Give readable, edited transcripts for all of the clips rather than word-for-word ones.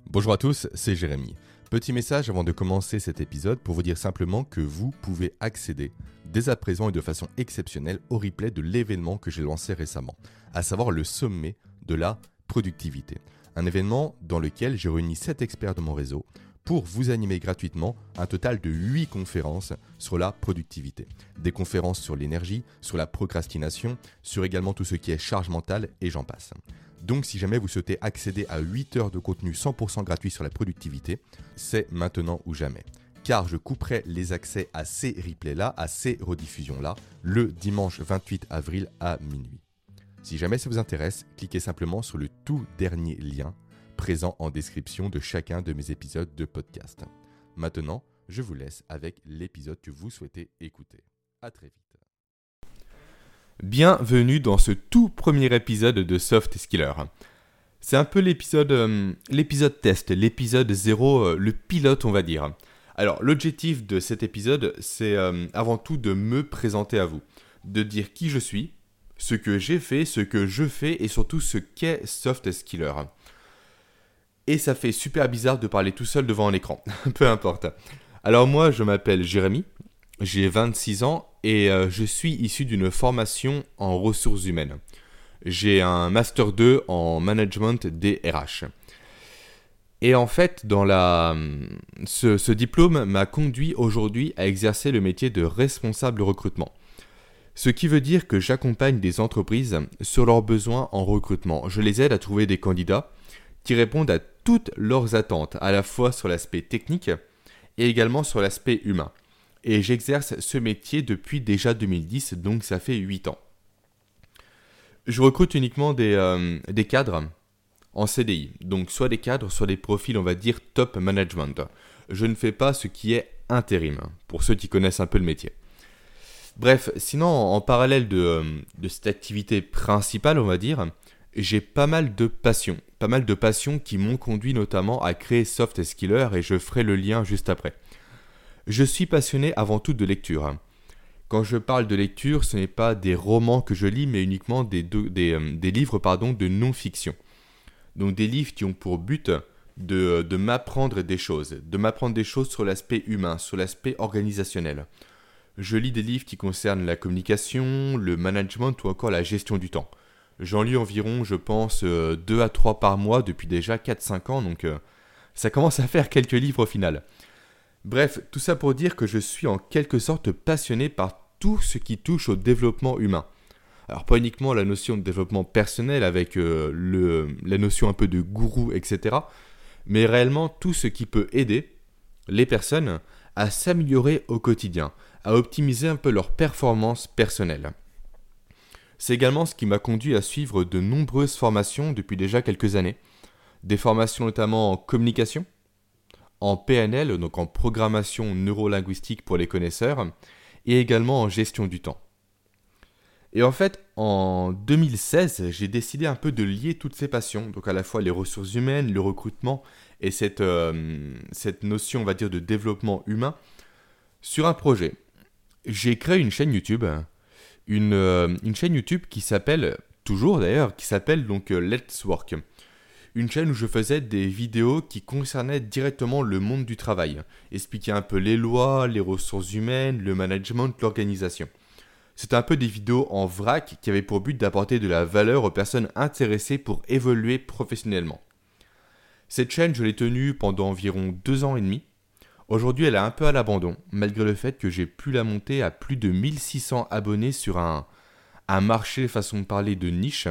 Bonjour à tous, c'est Jérémy. Petit message avant de commencer cet épisode pour vous dire simplement que vous pouvez accéder dès à présent et de façon exceptionnelle au replay de l'événement que j'ai lancé récemment, à savoir le sommet de la productivité. Un événement dans lequel j'ai réuni 7 experts de mon réseau pour vous animer gratuitement un total de 8 conférences sur la productivité. Des conférences sur l'énergie, sur la procrastination, sur également tout ce qui est charge mentale et j'en passe. Donc si jamais vous souhaitez accéder à 8 heures de contenu 100% gratuit sur la productivité, c'est maintenant ou jamais. Car je couperai les accès à ces replays-là, à ces rediffusions-là, le dimanche 28 avril à minuit. Si jamais ça vous intéresse, cliquez simplement sur le tout dernier lien présent en description de chacun de mes épisodes de podcast. Maintenant, je vous laisse avec l'épisode que vous souhaitez écouter. À très vite. Bienvenue dans ce tout premier épisode de Soft Skiller. C'est un peu l'épisode test, l'épisode 0, le pilote on va dire. Alors l'objectif de cet épisode, c'est avant tout de me présenter à vous, de dire qui je suis, ce que j'ai fait, ce que je fais et surtout ce qu'est Soft Skiller. Et ça fait super bizarre de parler tout seul devant un écran, peu importe. Alors moi je m'appelle Jérémy, j'ai 26 ans et je suis issu d'une formation en ressources humaines. J'ai un Master 2 en management des RH. Et en fait, ce diplôme m'a conduit aujourd'hui à exercer le métier de responsable recrutement. Ce qui veut dire que j'accompagne des entreprises sur leurs besoins en recrutement. Je les aide à trouver des candidats qui répondent à toutes leurs attentes, à la fois sur l'aspect technique et également sur l'aspect humain. Et j'exerce ce métier depuis déjà 2010, donc ça fait 8 ans. Je recrute uniquement des cadres en CDI, donc soit des cadres, soit des profils, on va dire, top management. Je ne fais pas ce qui est intérim, pour ceux qui connaissent un peu le métier. Bref, sinon, en parallèle de cette activité principale, on va dire, j'ai pas mal de passions qui m'ont conduit notamment à créer Soft Skiller et je ferai le lien juste après. Je suis passionné avant tout de lecture. Quand je parle de lecture, ce n'est pas des romans que je lis, mais uniquement des livres de non-fiction. Donc des livres qui ont pour but de m'apprendre des choses sur l'aspect humain, sur l'aspect organisationnel. Je lis des livres qui concernent la communication, le management ou encore la gestion du temps. J'en lis environ, je pense, 2 à 3 par mois depuis déjà 4-5 ans, donc ça commence à faire quelques livres au final. Bref, tout ça pour dire que je suis en quelque sorte passionné par tout ce qui touche au développement humain. Alors pas uniquement la notion de développement personnel avec la notion un peu de gourou, etc. Mais réellement tout ce qui peut aider les personnes à s'améliorer au quotidien, à optimiser un peu leur performance personnelle. C'est également ce qui m'a conduit à suivre de nombreuses formations depuis déjà quelques années. Des formations notamment en communication, en PNL, donc en programmation neurolinguistique pour les connaisseurs, et également en gestion du temps. Et en fait, en 2016, j'ai décidé un peu de lier toutes ces passions, donc à la fois les ressources humaines, le recrutement et cette notion, on va dire, de développement humain, sur un projet. J'ai créé une chaîne YouTube, une chaîne YouTube qui s'appelle donc Let's Work. Une chaîne où je faisais des vidéos qui concernaient directement le monde du travail, expliquer un peu les lois, les ressources humaines, le management, l'organisation. C'était un peu des vidéos en vrac qui avaient pour but d'apporter de la valeur aux personnes intéressées pour évoluer professionnellement. Cette chaîne, je l'ai tenue pendant environ 2 ans et demi. Aujourd'hui, elle est un peu à l'abandon, malgré le fait que j'ai pu la monter à plus de 1600 abonnés sur un marché, façon de parler, de niche.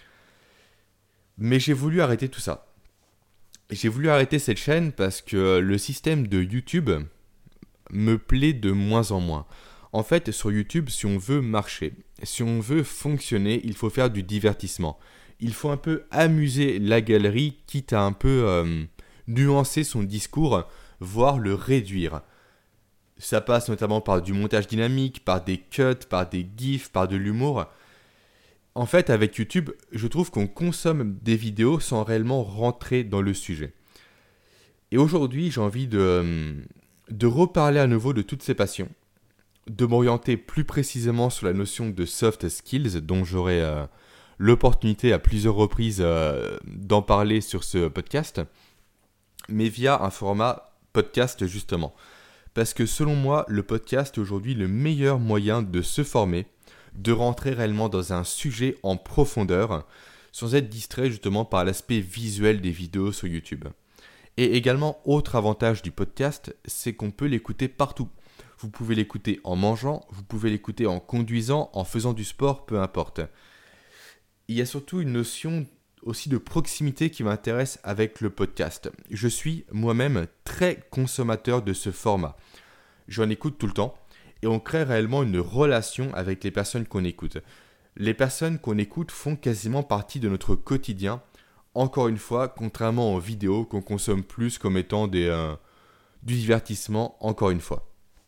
Mais j'ai voulu arrêter tout ça. J'ai voulu arrêter cette chaîne parce que le système de YouTube me plaît de moins en moins. En fait, sur YouTube, si on veut marcher, si on veut fonctionner, il faut faire du divertissement. Il faut un peu amuser la galerie, quitte à un peu nuancer son discours, voire le réduire. Ça passe notamment par du montage dynamique, par des cuts, par des gifs, par de l'humour. En fait, avec YouTube, je trouve qu'on consomme des vidéos sans réellement rentrer dans le sujet. Et aujourd'hui, j'ai envie de reparler à nouveau de toutes ces passions, de m'orienter plus précisément sur la notion de soft skills, dont j'aurai l'opportunité à plusieurs reprises d'en parler sur ce podcast, mais via un format podcast justement. Parce que selon moi, le podcast est aujourd'hui le meilleur moyen de se former, de rentrer réellement dans un sujet en profondeur, sans être distrait justement par l'aspect visuel des vidéos sur YouTube. Et également, autre avantage du podcast, c'est qu'on peut l'écouter partout. Vous pouvez l'écouter en mangeant, vous pouvez l'écouter en conduisant, en faisant du sport, peu importe. Il y a surtout une notion aussi de proximité qui m'intéresse avec le podcast. Je suis moi-même très consommateur de ce format. J'en écoute tout le temps et on crée réellement une relation avec les personnes qu'on écoute. Les personnes qu'on écoute font quasiment partie de notre quotidien. Encore une fois, contrairement aux vidéos qu'on consomme plus comme étant du divertissement, encore une fois.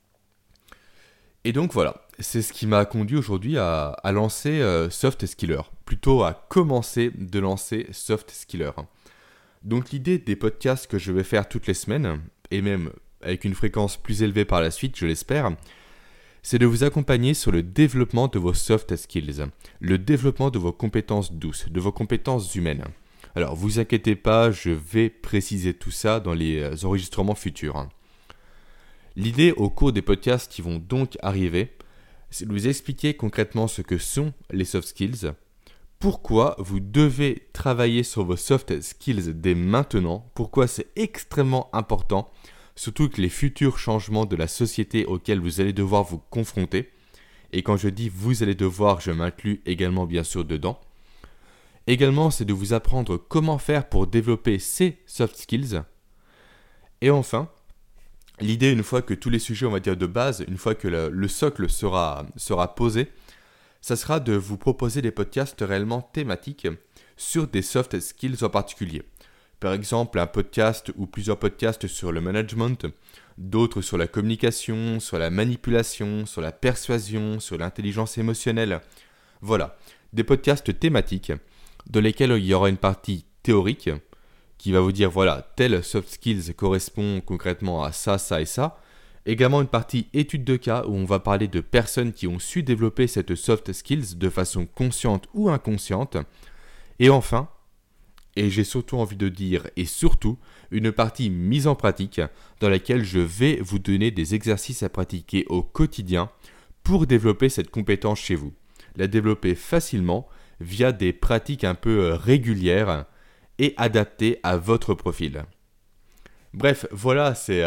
Et donc voilà, c'est ce qui m'a conduit aujourd'hui à lancer Soft Skiller, plutôt à commencer de lancer Soft Skiller. Donc l'idée des podcasts que je vais faire toutes les semaines, et même avec une fréquence plus élevée par la suite, je l'espère, c'est de vous accompagner sur le développement de vos soft skills, le développement de vos compétences douces, de vos compétences humaines. Alors vous inquiétez pas, je vais préciser tout ça dans les enregistrements futurs. L'idée au cours des podcasts qui vont donc arriver, c'est de vous expliquer concrètement ce que sont les soft skills, pourquoi vous devez travailler sur vos soft skills dès maintenant, pourquoi c'est extrêmement important, surtout que les futurs changements de la société auxquels vous allez devoir vous confronter, et quand je dis vous allez devoir, je m'inclus également bien sûr dedans. Également, c'est de vous apprendre comment faire pour développer ces soft skills. Et enfin, l'idée, une fois que tous les sujets, on va dire de base, une fois que le socle sera posé, ça sera de vous proposer des podcasts réellement thématiques sur des soft skills en particulier. Par exemple, un podcast ou plusieurs podcasts sur le management, d'autres sur la communication, sur la manipulation, sur la persuasion, sur l'intelligence émotionnelle. Voilà, des podcasts thématiques dans lesquels il y aura une partie théorique qui va vous dire voilà, tel soft skills correspond concrètement à ça, ça et ça. Également une partie étude de cas où on va parler de personnes qui ont su développer cette soft skills de façon consciente ou inconsciente. Et enfin, et j'ai surtout envie de dire, et surtout, une partie mise en pratique dans laquelle je vais vous donner des exercices à pratiquer au quotidien pour développer cette compétence chez vous. La développer facilement via des pratiques un peu régulières et adaptées à votre profil. Bref, voilà, c'est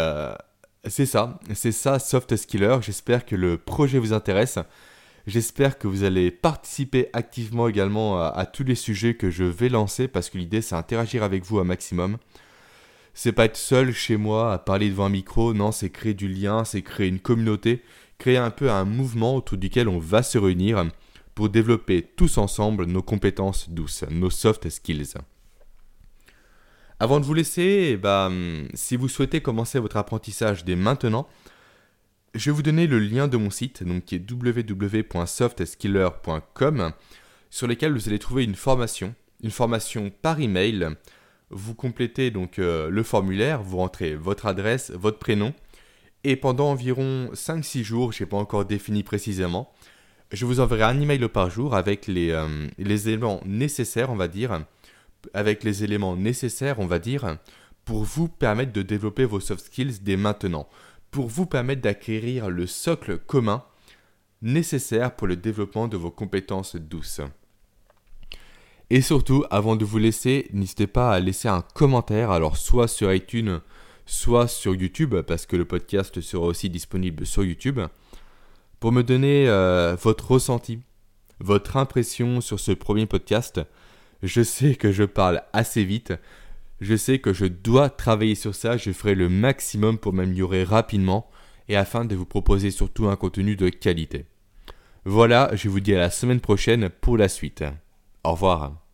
ça, Soft Skiller. J'espère que le projet vous intéresse. J'espère que vous allez participer activement également à tous les sujets que je vais lancer parce que l'idée c'est interagir avec vous un maximum. C'est pas être seul chez moi à parler devant un micro, non, c'est créer du lien, c'est créer une communauté, créer un peu un mouvement autour duquel on va se réunir pour développer tous ensemble nos compétences douces, nos soft skills. Avant de vous laisser, si vous souhaitez commencer votre apprentissage dès maintenant, je vais vous donner le lien de mon site, donc qui est www.softskiller.com, sur lequel vous allez trouver une formation par email. Vous complétez donc le formulaire, vous rentrez votre adresse, votre prénom, et pendant environ 5-6 jours, je n'ai pas encore défini précisément, je vous enverrai un email par jour avec les éléments nécessaires, on va dire, pour vous permettre de développer vos soft skills dès maintenant, pour vous permettre d'acquérir le socle commun nécessaire pour le développement de vos compétences douces. Et surtout, avant de vous laisser, n'hésitez pas à laisser un commentaire, alors soit sur iTunes, soit sur YouTube, parce que le podcast sera aussi disponible sur YouTube, pour me donner votre ressenti, votre impression sur ce premier podcast. Je sais que je parle assez vite, je sais que je dois travailler sur ça, je ferai le maximum pour m'améliorer rapidement et afin de vous proposer surtout un contenu de qualité. Voilà, je vous dis à la semaine prochaine pour la suite. Au revoir.